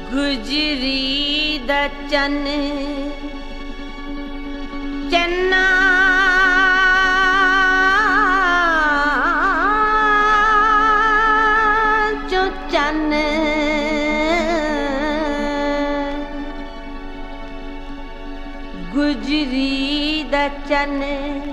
ਗੁਜਰੀ ਦਾ ਚੰਨ ਚੰਨਾ ਚੋ ਚੰਨ ਗੁਜਰੀ ਦਾ ਚੰਨ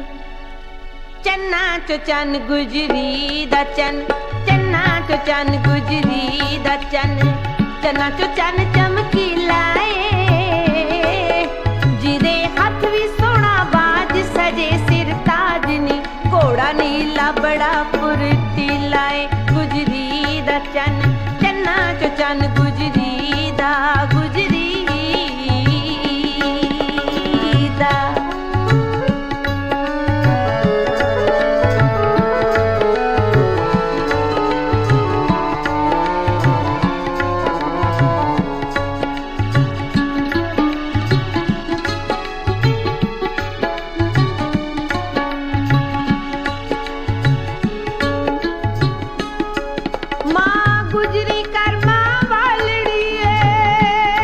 ਚੰਨਾ ਚੋ ਚੰਨ ਗੁਜਰੀ ਦਾ ਚੰਨ ਚੰਨਾ ਚੋ ਚੰਨ ਗੁਜਰੀ ਦਾ ਚੰਨ ਚੰਨਾ ਚੋ ਚੰਨ ਚਮਕੀਲਾ ਏ ਜਿਹਦੇ ਹੱਥ ਵੀ ਸੋਹਣਾ ਬਾਜ ਸਜੇ ਸਿਰ ਤਾਜ ਨੀ ਘੋੜਾ ਨੀਲਾ ਬੜਾ ਫੁਰਤੀਲਾ ਏ ਗੁਜਰੀ ਦਾ ਚੰਨ ਚੰਨਾ ਚੋ ਚੰਨ ਗੁਜਰੀ ਦਾ ਗੁਜਰੀ ਦਾ ਗੁਜਰੀ ਕਰਮਾਂ ਵਾਲੜੀ ਏ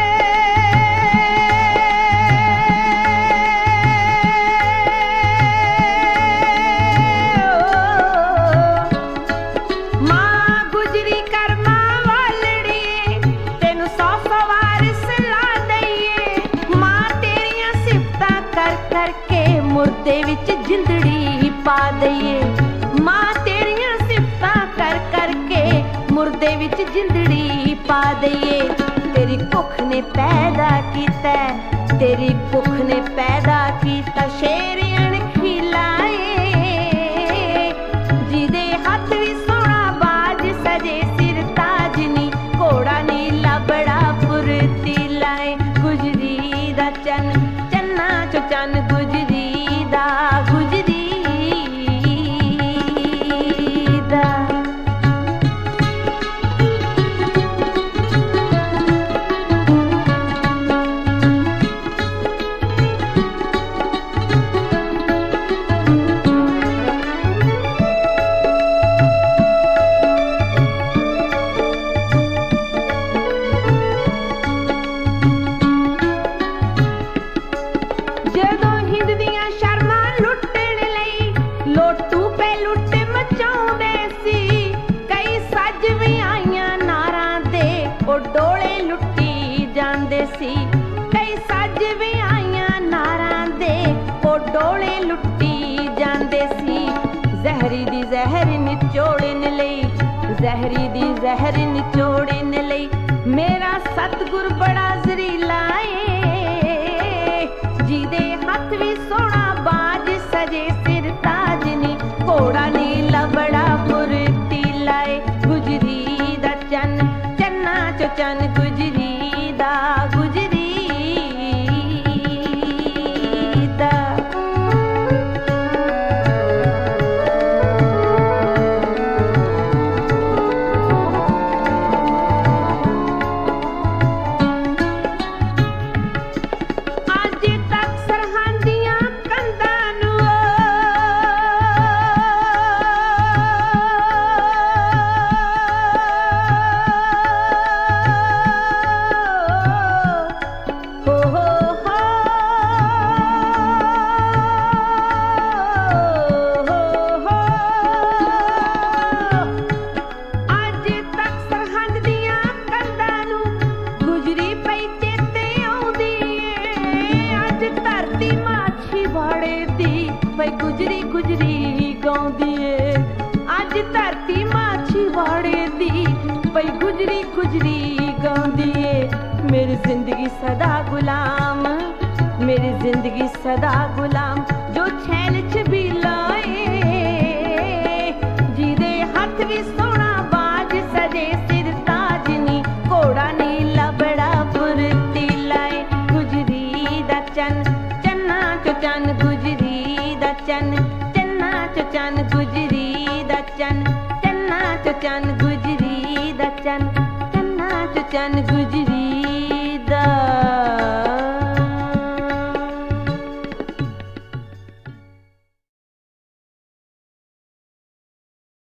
ਮਾਂ ਗੁਜਰੀ ਕਰਮਾਂ ਵਾਲੜੀ ਏ ਤੈਨੂੰ 100 ਵਾਰਿਸ ਲਾ ਦਈਏ ਮਾਂ ਤੇਰੀਆਂ ਸਿਫਤਾਂ ਕਰ ਕਰਕੇ ਮੁਰਦੇ ਵਿੱਚ ਜਿੰਦੜੀ ਪਾ ਦਈਏ ਮਾਂ ਤੇਰੀਆਂ ਸਿਫਤਾਂ ਕਰ ਕਰਕੇ ਮੁਰਦੇ ਵਿੱਚ ਜਿੰਦੜੀ ਪਾ ਦਈਏ ਤੇਰੀ ਭੁੱਖ ਨੇ ਪੈਦਾ ਕੀਤਾ ਤੇਰੀ ਭੁੱਖ ਨੇ ਪੈਦਾ ਕੀਤਾ ਸ਼ੇਰ ਅਣਖੀਲਾ ਏ ਜਿਹਦੇ ਹੱਥ ਵੀ ਸੋਹਣਾ ਬਾਜ ਸਜੇ ਸਿਰ ਤਾਜ ਨੀ ਘੋੜਾ ਨੀਲਾ ਬੜਾ ਫੁਰਤੀਲਾ ਏ ਗੁਜਰੀ ਦਾ ਚੰਨ ਚੰਨਾ ਚੋ ਚੰਨ ਗੁਜਰੀ ਦਾ ਗੁਜਰੀ ਦਾ ਜਦੋਂ ਹਿੰਦ ਦੀਆਂ ਸ਼ਰਮਾਂ ਲੁੱਟਣ ਲਈ ਲੋਟੂ ਪੇ ਲੁੱਟ ਮਚਾਉਂਦੇ ਸੀ ਕਈ ਸੱਜ ਵੀ ਆਈਆਂ ਨਾਰਾਂ ਦੇ ਉਹ ਡੋਲੇ ਲੁੱਟੀ ਜਾਂਦੇ ਸੀ ਕਈ ਸੱਜ ਵੀ ਆਈਆਂ ਨਾਰਾਂ ਦੇ ਉਹ ਡੋਲੇ ਲੁੱਟੀ ਜਾਂਦੇ ਸੀ ਜ਼ਹਿਰੀ ਦੀ ਜ਼ਹਿਰ ਨਿਚੋੜਨ ਲਈ ਜ਼ਹਿਰੀ ਦੀ ਜ਼ਹਿਰ ਨਿਚੋੜਨ ਲਈ ਮੇਰਾ ਸਤਿਗੁਰ ਬੜਾ ਜ਼ਰੀਲਾ ਏ ਜਿਹਦੇ ਹੱਥ ਵੀ ਸੋਹਣਾ ਬਾਜ ਸਜੇ ਸਿਰ ਤਾਜ ਨੀ ਘੋੜਾ ਨੀਲਾ ਬੜਾ ਫੁਰਤੀਲਾ ਏ ਗੁਜਰੀ ਦਾ ਚੰਨ ਚੰਨਾ ਚੋ ਚੰਨ ਗੁਜਰੀ ਦਾ ਗੁਜਰੀ ਦਾ ਪਈ ਗੁਜਰੀ ਗੁਜਰੀ ਗਾਉਂਦੀ ਏ ਅੱਜ ਧਰਤੀ ਮਾਛੀਵਾੜੇ ਦੀ ਪਈ ਗੁਜਰੀ ਗੁਜਰੀ ਗਾਉਂਦੀ ਏ ਮੇਰੀ ਜ਼ਿੰਦਗੀ ਸਦਾ ਗੁਲਾਮ ਮੇਰੀ ਜ਼ਿੰਦਗੀ ਸਦਾ ਗੁਲਾਮ ਜੋ ਛੈਲ ਛਬੀਲਾ ਏ ਜਿਹਦੇ ਹੱਥ ਵੀ ਸੋਹਣਾ ਬਾਜ ਸਜੇ ਸਿਰ ਤਾਜ ਨੀ ਘੋੜਾ ਨੀਲਾ ਬੜਾ ਫੁਰਤੀਲਾ ਏ ਗੁਜਰੀ ਦਾ ਚੰਨ ਚੰਨਾ ਚੋ ਚੰਨ ਗੁਜਰੀ ਦਾ ਚੰਨ ਚੰਨਾ ਚੋ ਚੰਨ ਗੁਜਰੀ ਦਾ ਚੰਨ ਚੰਨਾ ਚੋ ਚੰਨ ਗੁਜਰੀ ਦਾ ਚੰਨ ਚੰਨਾ ਚੋ ਚੰਨ ਗੁਜਰੀ